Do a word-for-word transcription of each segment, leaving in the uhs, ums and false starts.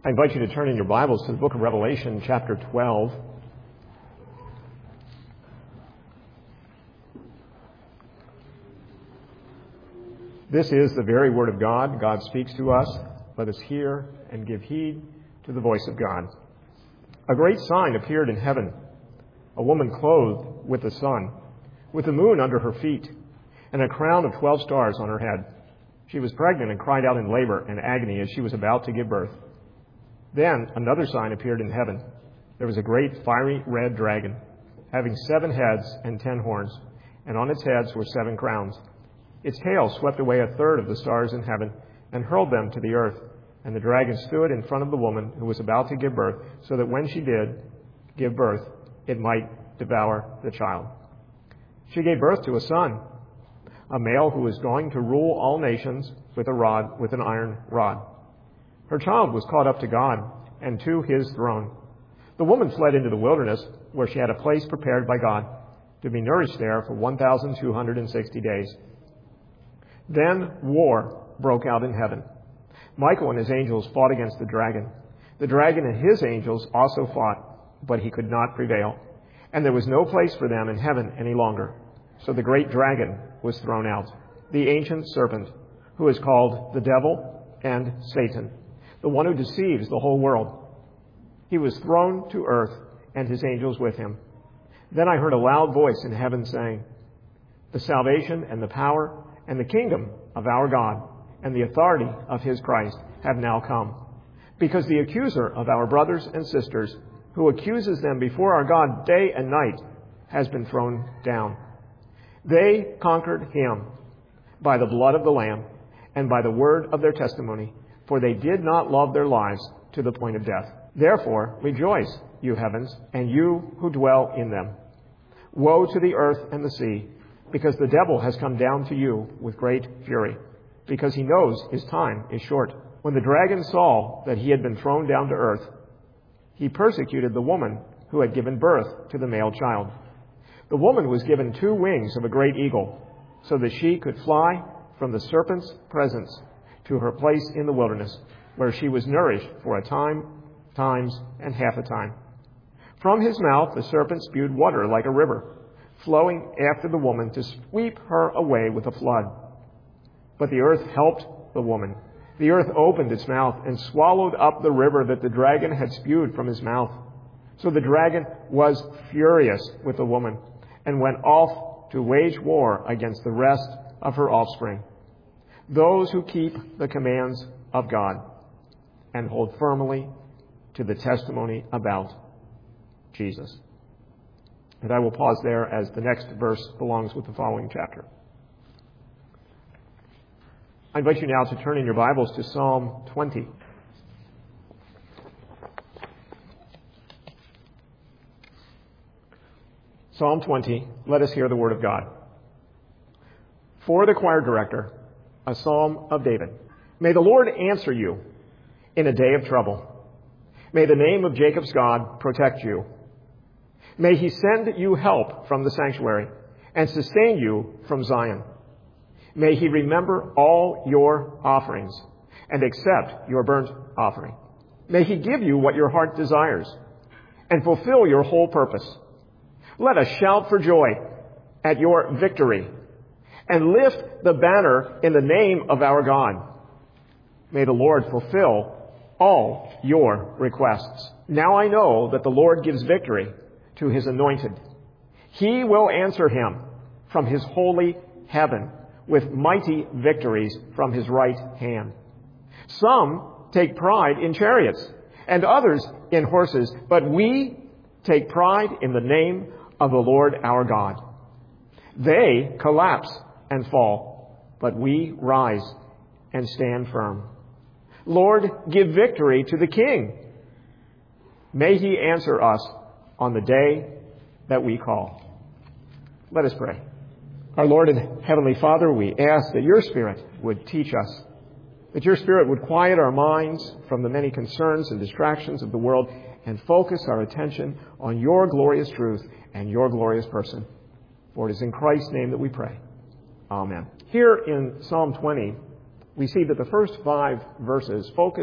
I invite you to turn in your Bibles to the book of Revelation, chapter twelve. This is the very word of God. God speaks to us. Let us hear and give heed to the voice of God. A great sign appeared in heaven, a woman clothed with the sun, with the moon under her feet, and a crown of twelve stars on her head. She was pregnant and cried out in labor and agony as she was about to give birth. Then another sign appeared in heaven. There was a great fiery red dragon, having seven heads and ten horns, and on its heads were seven crowns. Its tail swept away a third of the stars in heaven and hurled them to the earth. And the dragon stood in front of the woman who was about to give birth, so that when she did give birth, it might devour the child. She gave birth to a son, a male who was going to rule all nations with a rod, with an iron rod. Her child was caught up to God and to his throne. The woman fled into the wilderness, where she had a place prepared by God to be nourished there for one thousand two hundred sixty days. Then war broke out in heaven. Michael and his angels fought against the dragon. The dragon and his angels also fought, but he could not prevail. And there was no place for them in heaven any longer. So the great dragon was thrown out, the ancient serpent, who is called the devil and Satan, the one who deceives the whole world. He was thrown to earth, and his angels with him. Then I heard a loud voice in heaven saying, "The salvation and the power and the kingdom of our God and the authority of his Christ have now come. Because the accuser of our brothers and sisters, who accuses them before our God day and night, has been thrown down. They conquered him by the blood of the Lamb and by the word of their testimony, for they did not love their lives to the point of death. Therefore rejoice, you heavens, and you who dwell in them. Woe to the earth and the sea, because the devil has come down to you with great fury, because he knows his time is short." When the dragon saw that he had been thrown down to earth, he persecuted the woman who had given birth to the male child. The woman was given two wings of a great eagle, so that she could fly from the serpent's presence to her place in the wilderness, where she was nourished for a time, times, and half a time. From his mouth the serpent spewed water like a river, flowing after the woman to sweep her away with a flood. But the earth helped the woman. The earth opened its mouth and swallowed up the river that the dragon had spewed from his mouth. So the dragon was furious with the woman and went off to wage war against the rest of her offspring, those who keep the commands of God and hold firmly to the testimony about Jesus. And I will pause there, as the next verse belongs with the following chapter. I invite you now to turn in your Bibles to Psalm twenty. Psalm twenty, let us hear the word of God. For the choir director, a psalm of David. May the Lord answer you in a day of trouble. May the name of Jacob's God protect you. May he send you help from the sanctuary and sustain you from Zion. May he remember all your offerings and accept your burnt offering. May he give you what your heart desires and fulfill your whole purpose. Let us shout for joy at your victory and lift the banner in the name of our God. May the Lord fulfill all your requests. Now I know that the Lord gives victory to his anointed. He will answer him from his holy heaven with mighty victories from his right hand. Some take pride in chariots and others in horses, but we take pride in the name of the Lord our God. They collapse and fall, but we rise and stand firm. Lord, give victory to the King. May he answer us on the day that we call. Let us pray. Our Lord and Heavenly Father, we ask that your Spirit would teach us, that your Spirit would quiet our minds from the many concerns and distractions of the world and focus our attention on your glorious truth and your glorious person. For it is in Christ's name that we pray. Amen. Here in Psalm twenty, we see that the first five verses focus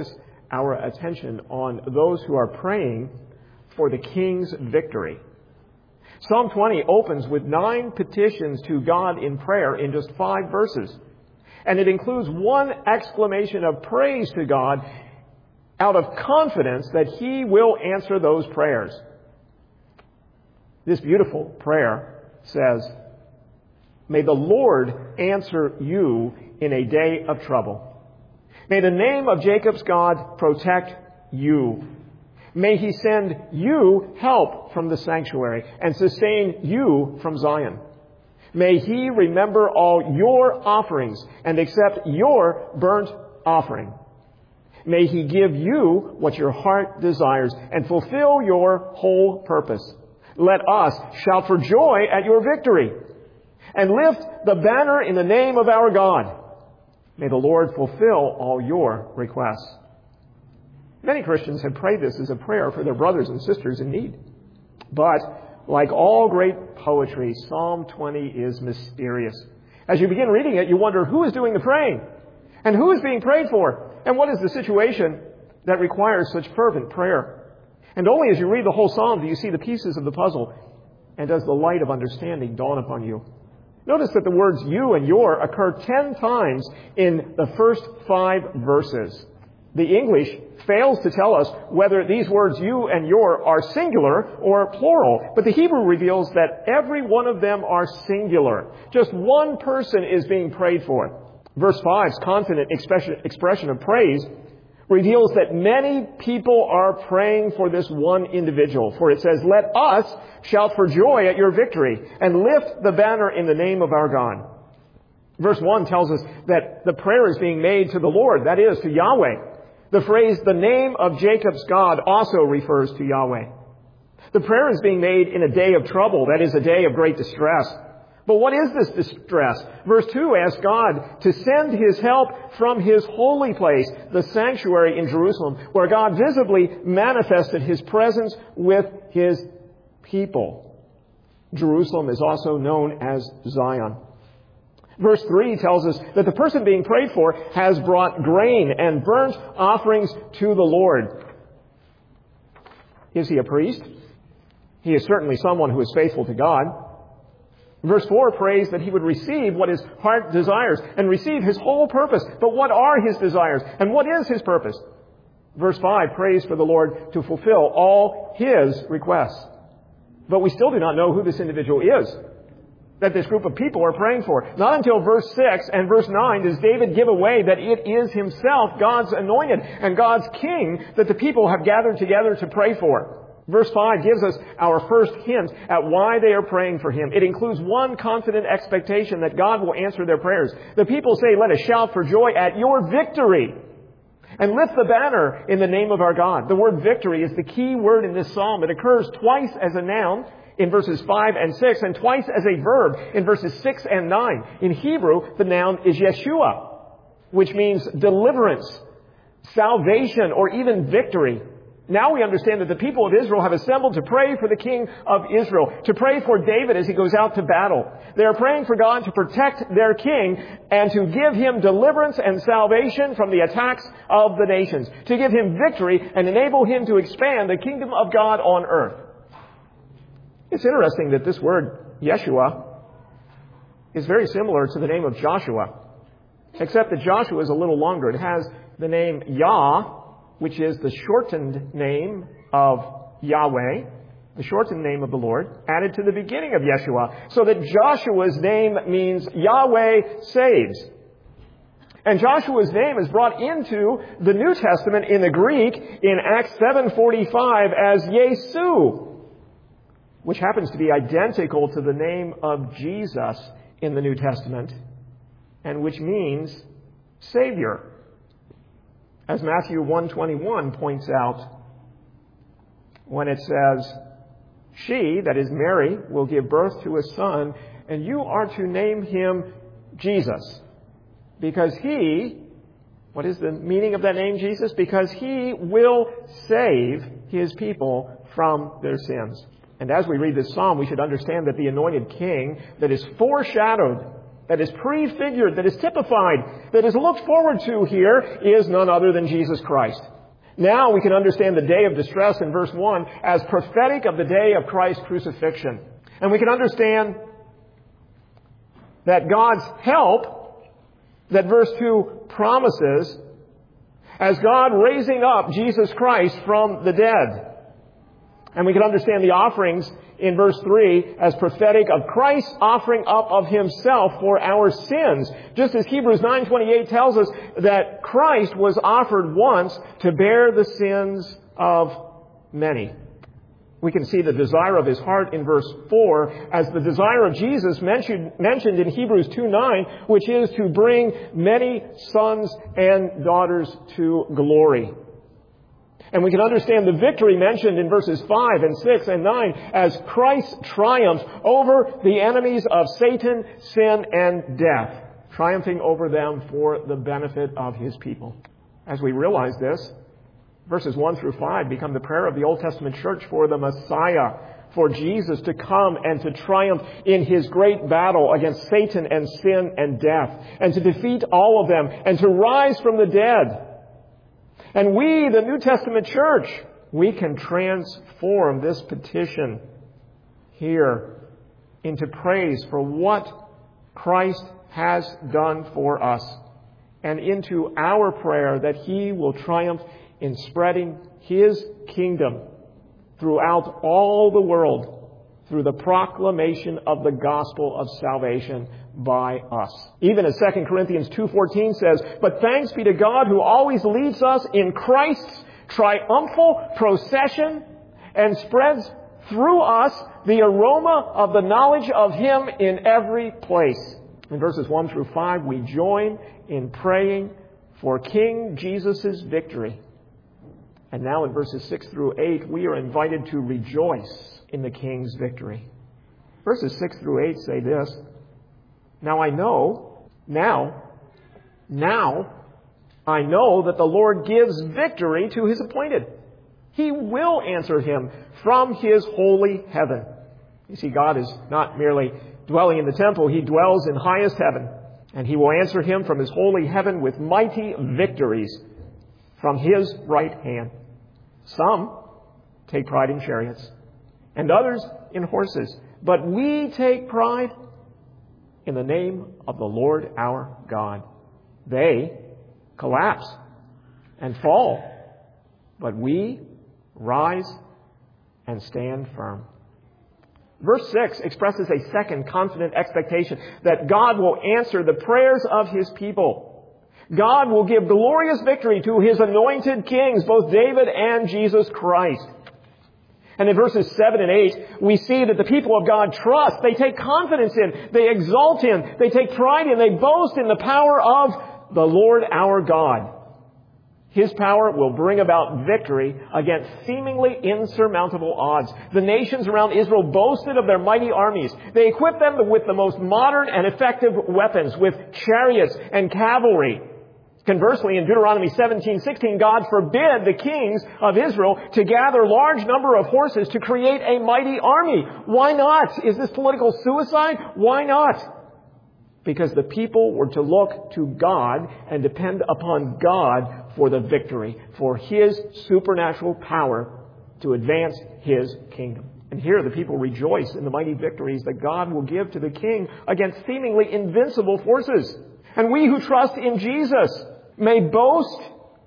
our attention on those who are praying for the king's victory. Psalm twenty opens with nine petitions to God in prayer in just five verses. And it includes one exclamation of praise to God out of confidence that He will answer those prayers. This beautiful prayer says, "May the Lord answer you in a day of trouble. May the name of Jacob's God protect you. May He send you help from the sanctuary and sustain you from Zion. May He remember all your offerings and accept your burnt offering. May He give you what your heart desires and fulfill your whole purpose. Let us shout for joy at your victory and lift the banner in the name of our God. May the Lord fulfill all your requests." Many Christians have prayed this as a prayer for their brothers and sisters in need. But, like all great poetry, Psalm twenty is mysterious. As you begin reading it, you wonder who is doing the praying and who is being prayed for and what is the situation that requires such fervent prayer. And only as you read the whole psalm do you see the pieces of the puzzle and does the light of understanding dawn upon you. Notice that the words you and your occur ten times in the first five verses. The English fails to tell us whether these words you and your are singular or plural, but the Hebrew reveals that every one of them are singular. Just one person is being prayed for. Verse five's confident expression of praise reveals that many people are praying for this one individual. For it says, "Let us shout for joy at your victory and lift the banner in the name of our God." Verse one tells us that the prayer is being made to the Lord, that is, to Yahweh. The phrase, "the name of Jacob's God," also refers to Yahweh. The prayer is being made in a day of trouble, that is, a day of great distress. But what is this distress? Verse two asks God to send His help from His holy place, the sanctuary in Jerusalem, where God visibly manifested His presence with His people. Jerusalem is also known as Zion. Verse three tells us that the person being prayed for has brought grain and burnt offerings to the Lord. Is he a priest? He is certainly someone who is faithful to God. Verse four prays that he would receive what his heart desires and receive his whole purpose. But what are his desires and what is his purpose? Verse five prays for the Lord to fulfill all his requests. But we still do not know who this individual is that this group of people are praying for. Not until verse six and verse nine does David give away that it is himself, God's anointed and God's king, that the people have gathered together to pray for. Verse five gives us our first hint at why they are praying for him. It includes one confident expectation that God will answer their prayers. The people say, "Let us shout for joy at your victory and lift the banner in the name of our God." The word victory is the key word in this psalm. It occurs twice as a noun in verses five and six and twice as a verb in verses six and nine. In Hebrew, the noun is Yeshua, which means deliverance, salvation, or even victory. Now we understand that the people of Israel have assembled to pray for the king of Israel, to pray for David as he goes out to battle. They are praying for God to protect their king and to give him deliverance and salvation from the attacks of the nations, to give him victory and enable him to expand the kingdom of God on earth. It's interesting that this word, Yeshua, is very similar to the name of Joshua, except that Joshua is a little longer. It has the name Yah, which is the shortened name of Yahweh, the shortened name of the Lord, added to the beginning of Yeshua, so that Joshua's name means Yahweh saves. And Joshua's name is brought into the New Testament in the Greek in Acts seven forty-five as Yesu, which happens to be identical to the name of Jesus in the New Testament, and which means Savior. As Matthew one twenty-one points out, when it says, "She," that is Mary, "will give birth to a son, and you are to name him Jesus, because he," what is the meaning of that name, Jesus? "Because he will save his people from their sins." And as we read this psalm, we should understand that the anointed king that is foreshadowed, that is prefigured, that is typified, that is looked forward to here is none other than Jesus Christ. Now we can understand the day of distress in verse one as prophetic of the day of Christ's crucifixion. And we can understand that God's help, that verse two promises, as God raising up Jesus Christ from the dead. And we can understand the offerings in verse three as prophetic of Christ's offering up of Himself for our sins. Just as Hebrews nine twenty-eight tells us that Christ was offered once to bear the sins of many. We can see the desire of His heart in verse four as the desire of Jesus mentioned, mentioned in Hebrews two nine, which is to bring many sons and daughters to glory. And we can understand the victory mentioned in verses five and six and nine as Christ triumphs over the enemies of Satan, sin, and death, triumphing over them for the benefit of His people. As we realize this, verses one through five become the prayer of the Old Testament church for the Messiah, for Jesus to come and to triumph in His great battle against Satan and sin and death, and to defeat all of them, and to rise from the dead. And we, the New Testament church, we can transform this petition here into praise for what Christ has done for us, and into our prayer that He will triumph in spreading His kingdom throughout all the world through the proclamation of the gospel of salvation by us. Even as Second Corinthians two fourteen says, "But thanks be to God who always leads us in Christ's triumphal procession and spreads through us the aroma of the knowledge of Him in every place." In verses one through five, we join in praying for King Jesus' victory. And now in verses six through eight, we are invited to rejoice in the King's victory. Verses six through eight say this, Now I know, now, now, I know that the Lord gives victory to His appointed. He will answer him from His holy heaven. You see, God is not merely dwelling in the temple. He dwells in highest heaven. And He will answer him from His holy heaven with mighty victories from His right hand. Some take pride in chariots, and others in horses. But we take pride in the name of the Lord our God. They collapse and fall, but we rise and stand firm. Verse six expresses a second confident expectation that God will answer the prayers of His people. God will give glorious victory to His anointed kings, both David and Jesus Christ. And in verses seven and eight, we see that the people of God trust. They take confidence in. They exalt in. They take pride in. They boast in the power of the Lord our God. His power will bring about victory against seemingly insurmountable odds. The nations around Israel boasted of their mighty armies. They equipped them with the most modern and effective weapons, with chariots and cavalry. Conversely, in Deuteronomy seventeen sixteen, God forbid the kings of Israel to gather large number of horses to create a mighty army. Why not? Is this political suicide? Why not? Because the people were to look to God and depend upon God for the victory, for His supernatural power to advance His kingdom. And here the people rejoice in the mighty victories that God will give to the king against seemingly invincible forces. And we who trust in Jesus may boast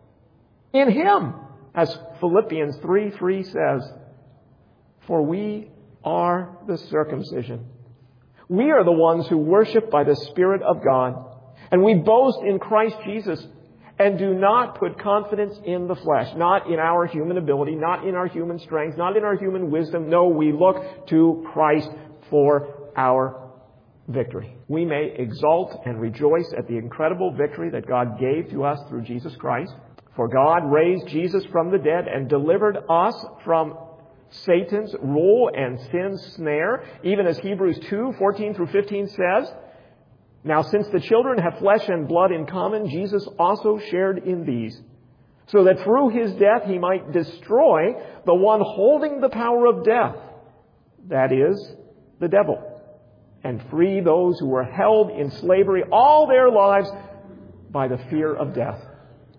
in Him. As Philippians three three says, "For we are the circumcision. We are the ones who worship by the Spirit of God. And we boast in Christ Jesus and do not put confidence in the flesh." Not in our human ability, not in our human strength, not in our human wisdom. No, we look to Christ for our victory. We may exult and rejoice at the incredible victory that God gave to us through Jesus Christ. For God raised Jesus from the dead and delivered us from Satan's rule and sin's snare, even as Hebrews two fourteen through fifteen says. Now, since the children have flesh and blood in common, Jesus also shared in these, so that through His death He might destroy the one holding the power of death, that is, the devil, and free those who were held in slavery all their lives by the fear of death.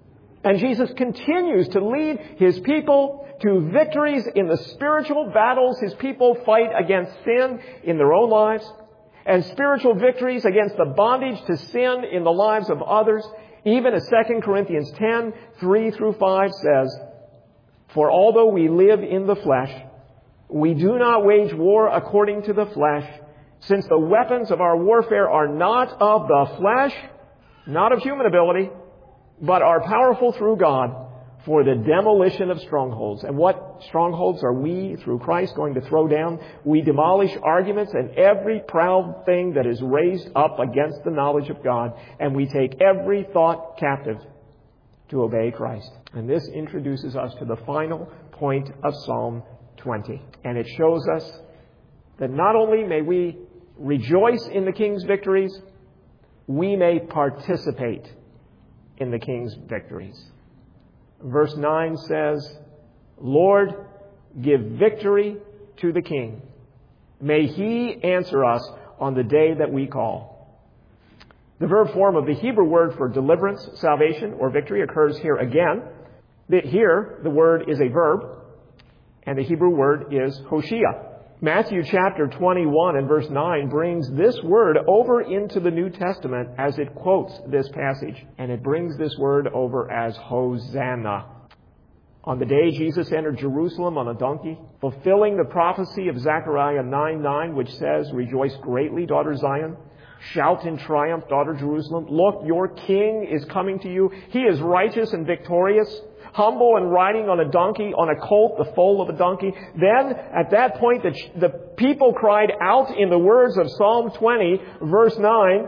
And Jesus continues to lead His people to victories in the spiritual battles His people fight against sin in their own lives, and spiritual victories against the bondage to sin in the lives of others. Even as Second Corinthians ten, three through five says, "For although we live in the flesh, we do not wage war according to the flesh, since the weapons of our warfare are not of the flesh, not of human ability, but are powerful through God for the demolition of strongholds." And what strongholds are we, through Christ, going to throw down? We demolish arguments and every proud thing that is raised up against the knowledge of God, and we take every thought captive to obey Christ. And this introduces us to the final point of Psalm twenty. And it shows us that not only may we rejoice in the King's victories, we may participate in the King's victories. Verse nine says, "Lord, give victory to the King. May He answer us on the day that we call." The verb form of the Hebrew word for deliverance, salvation, or victory occurs here again. Here, the word is a verb, and the Hebrew word is Hoshea. Matthew chapter twenty-one and verse nine brings this word over into the New Testament as it quotes this passage. And it brings this word over as Hosanna. On the day Jesus entered Jerusalem on a donkey, fulfilling the prophecy of Zechariah nine nine, which says, "Rejoice greatly, daughter Zion. Shout in triumph, daughter Jerusalem. Look, your king is coming to you. He is righteous and victorious, humble and riding on a donkey, on a colt, the foal of a donkey." Then, at that point, the, the people cried out in the words of Psalm twenty, verse nine,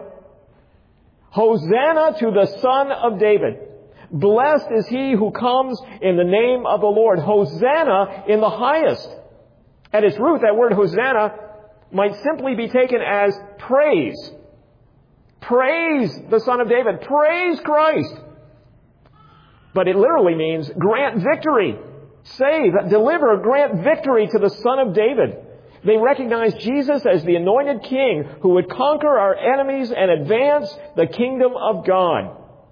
"Hosanna to the Son of David. Blessed is he who comes in the name of the Lord." Hosanna in the highest. At its root, that word Hosanna might simply be taken as praise. Praise the Son of David. Praise Christ. But it literally means grant victory, save, deliver, grant victory to the Son of David. They recognize Jesus as the anointed King who would conquer our enemies and advance the kingdom of God.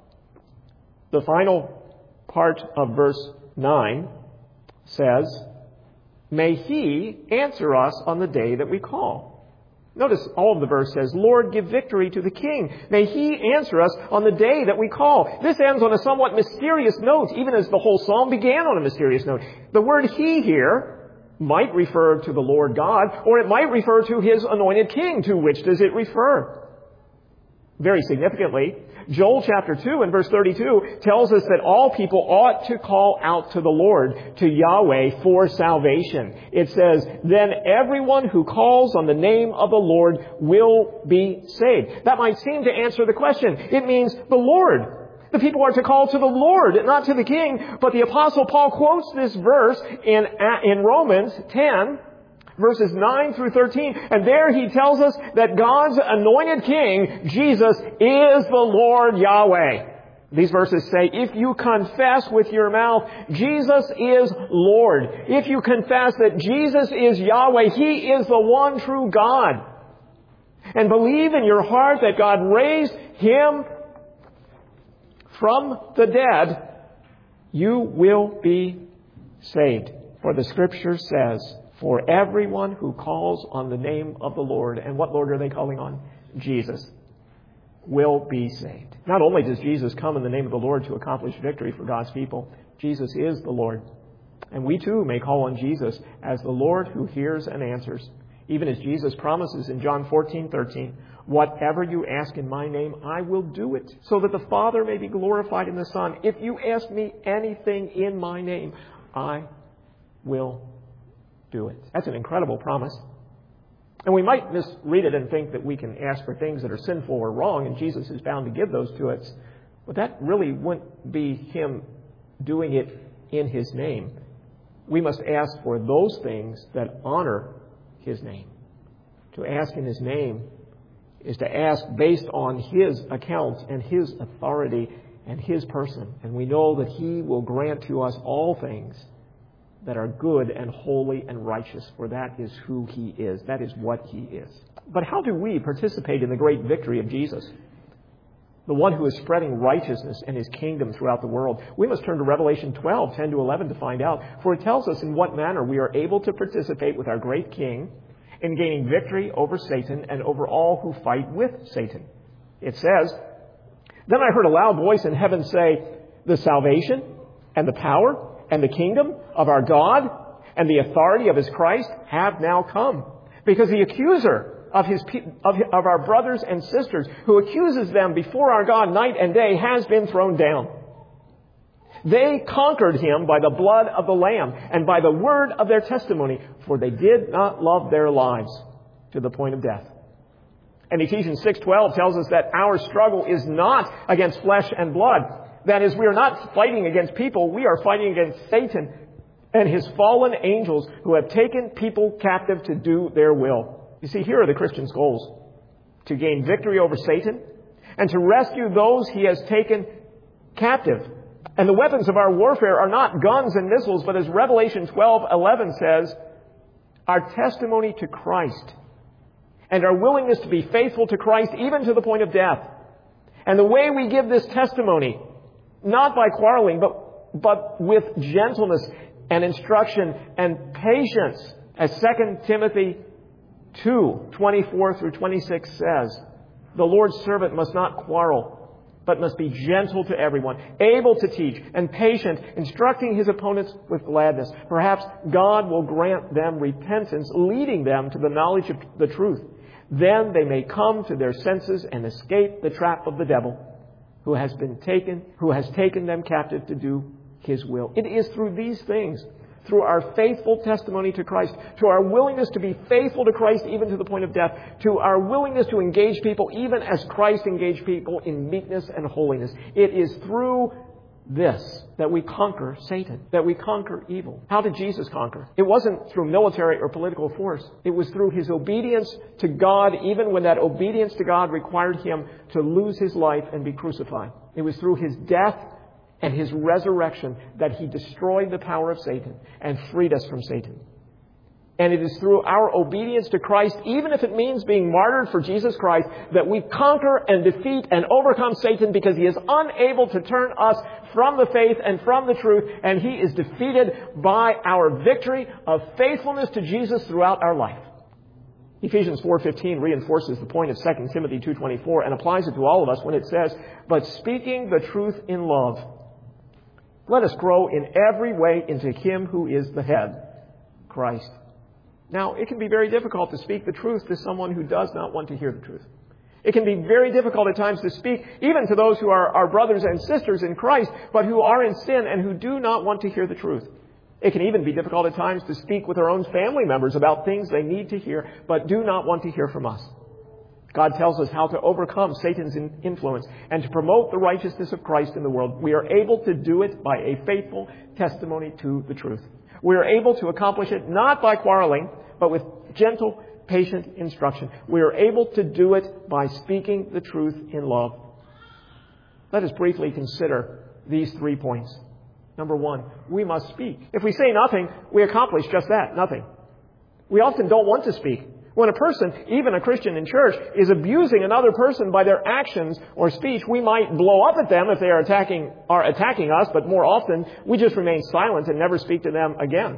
The final part of verse nine says, "May He answer us on the day that we call." Notice all of the verse says, "Lord, give victory to the King. May He answer us on the day that we call." This ends on a somewhat mysterious note, even as the whole psalm began on a mysterious note. The word He here might refer to the Lord God, or it might refer to His anointed King. To which does it refer? Very significantly, Joel chapter two and verse thirty-two tells us that all people ought to call out to the Lord, to Yahweh, for salvation. It says, "Then everyone who calls on the name of the Lord will be saved." That might seem to answer the question. It means the Lord. The people are to call to the Lord, not to the King. But the Apostle Paul quotes this verse in, in Romans ten, verses nine through thirteen, and there he tells us that God's anointed King, Jesus, is the Lord Yahweh. These verses say, if you confess with your mouth, Jesus is Lord. If you confess that Jesus is Yahweh, He is the one true God, and believe in your heart that God raised Him from the dead, you will be saved. For the Scripture says, "For everyone who calls on the name of the Lord," and what Lord are they calling on? Jesus, "will be saved." Not only does Jesus come in the name of the Lord to accomplish victory for God's people, Jesus is the Lord. And we too may call on Jesus as the Lord who hears and answers. Even as Jesus promises in John fourteen thirteen, "Whatever you ask in my name, I will do it, so that the Father may be glorified in the Son. If you ask me anything in my name, I will do it." That's an incredible promise. And we might misread it and think that we can ask for things that are sinful or wrong, and Jesus is bound to give those to us. But that really wouldn't be Him doing it in His name. We must ask for those things that honor His name. To ask in His name is to ask based on His account and His authority and His person. And we know that He will grant to us all things that are good and holy and righteous, for that is who He is. That is what He is. But how do we participate in the great victory of Jesus? the one who is spreading righteousness and his kingdom throughout the world. We must turn to Revelation twelve, ten to eleven to find out, for it tells us in what manner we are able to participate with our great King in gaining victory over Satan and over all who fight with Satan. It says, "Then I heard a loud voice in heaven say, 'The salvation and the power and the kingdom of our God and the authority of his Christ have now come, because the accuser of his of, of our brothers and sisters, who accuses them before our God night and day, has been thrown down. They conquered him by the blood of the Lamb and by the word of their testimony, for they did not love their lives to the point of death.'" And Ephesians six twelve tells us that our struggle is not against flesh and blood. That is, we are not fighting against people. We are fighting against Satan and his fallen angels who have taken people captive to do their will. You see, here are the Christian's goals: to gain victory over Satan and to rescue those he has taken captive. And the weapons of our warfare are not guns and missiles, but as Revelation twelve eleven says, our testimony to Christ and our willingness to be faithful to Christ even to the point of death. And the way we give this testimony, not by quarreling, but, but with gentleness and instruction and patience, as Second Timothy two twenty-four through twenty-six says, "The Lord's servant must not quarrel, but must be gentle to everyone, able to teach, and patient, instructing his opponents with gladness. Perhaps God will grant them repentance, leading them to the knowledge of the truth. Then they may come to their senses and escape the trap of the devil, who has been taken, who has taken them captive to do his will." It is through these things, through our faithful testimony to Christ, to our willingness to be faithful to Christ even to the point of death, to our willingness to engage people even as Christ engaged people in meekness and holiness. It is through this that we conquer Satan, that we conquer evil. How did Jesus conquer? It wasn't through military or political force. It was through his obedience to God, even when that obedience to God required him to lose his life and be crucified. It was through his death and his resurrection that he destroyed the power of Satan and freed us from Satan. And it is through our obedience to Christ, even if it means being martyred for Jesus Christ, that we conquer and defeat and overcome Satan, because he is unable to turn us from the faith and from the truth, and he is defeated by our victory of faithfulness to Jesus throughout our life. Ephesians four fifteen reinforces the point of Second Timothy two twenty-four and applies it to all of us when it says, "But speaking the truth in love, let us grow in every way into him who is the head, Christ." Now, it can be very difficult to speak the truth to someone who does not want to hear the truth. It can be very difficult at times to speak even to those who are our brothers and sisters in Christ, but who are in sin and who do not want to hear the truth. It can even be difficult at times to speak with our own family members about things they need to hear, but do not want to hear from us. God tells us how to overcome Satan's influence and to promote the righteousness of Christ in the world. We are able to do it by a faithful testimony to the truth. We are able to accomplish it not by quarreling, but with gentle, patient instruction. We are able to do it by speaking the truth in love. Let us briefly consider these three points. Number one, we must speak. If we say nothing, we accomplish just that, nothing. We often don't want to speak. When a person, even a Christian in church, is abusing another person by their actions or speech, we might blow up at them if they are attacking, are attacking us, but more often we just remain silent and never speak to them again.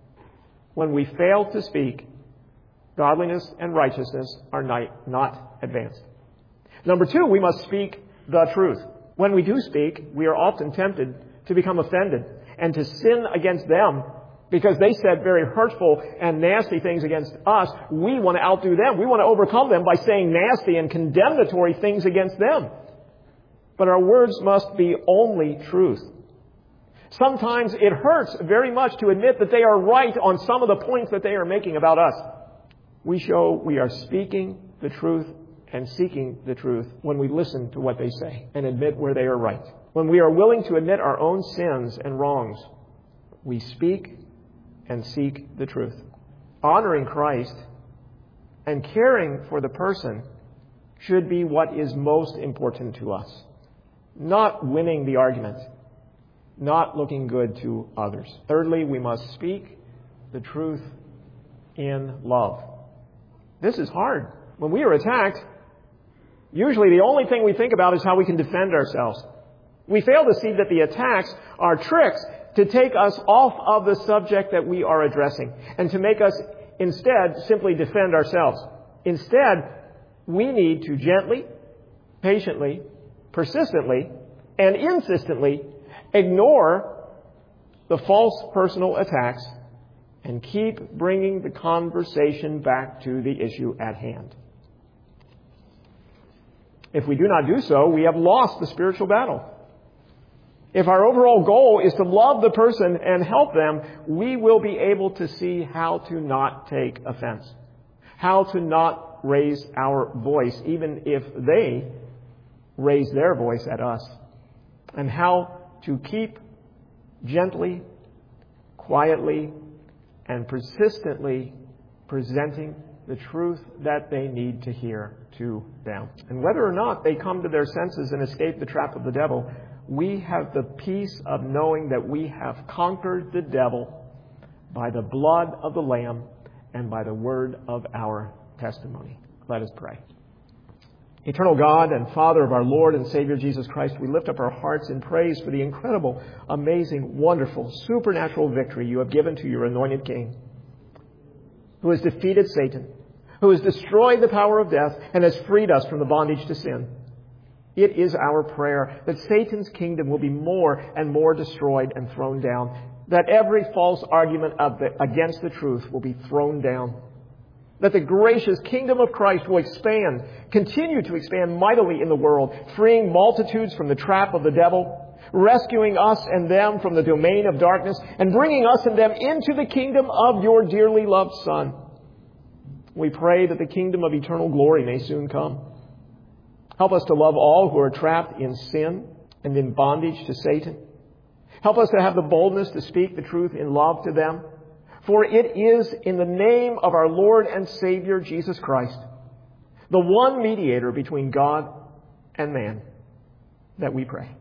When we fail to speak, godliness and righteousness are not advanced. Number two, we must speak the truth. When we do speak, we are often tempted to become offended and to sin against them because they said very hurtful and nasty things against us. We want to outdo them. We want to overcome them by saying nasty and condemnatory things against them. But our words must be only truth. Sometimes it hurts very much to admit that they are right on some of the points that they are making about us. We show we are speaking the truth and seeking the truth when we listen to what they say and admit where they are right. When we are willing to admit our own sins and wrongs, we speak and seek the truth. Honoring Christ and caring for the person should be what is most important to us. Not winning the argument, not looking good to others. Thirdly, we must speak the truth in love. This is hard. When we are attacked, Usually the only thing we think about is how we can defend ourselves. We fail to see that the attacks are tricks to take us off of the subject that we are addressing and to make us instead simply defend ourselves. Instead, we need to gently, patiently, persistently, and insistently ignore the false personal attacks and keep bringing the conversation back to the issue at hand. If we do not do so, we have lost the spiritual battle. If our overall goal is to love the person and help them, we will be able to see how to not take offense, how to not raise our voice, even if they raise their voice at us, and how to keep gently, quietly, and persistently presenting the truth that they need to hear to them. And whether or not they come to their senses and escape the trap of the devil, we have the peace of knowing that we have conquered the devil by the blood of the Lamb and by the word of our testimony. Let us pray. Eternal God and Father of our Lord and Savior Jesus Christ, we lift up our hearts in praise for the incredible, amazing, wonderful, supernatural victory you have given to your anointed King, who has defeated Satan, who has destroyed the power of death, and has freed us from the bondage to sin. It is our prayer that Satan's kingdom will be more and more destroyed and thrown down, that every false argument of the, against the truth will be thrown down, that the gracious kingdom of Christ will expand, continue to expand mightily in the world, freeing multitudes from the trap of the devil, rescuing us and them from the domain of darkness, and bringing us and them into the kingdom of your dearly loved Son. We pray that the kingdom of eternal glory may soon come. Help us to love all who are trapped in sin and in bondage to Satan. Help us to have the boldness to speak the truth in love to them. For it is in the name of our Lord and Savior Jesus Christ, the one mediator between God and man, that we pray.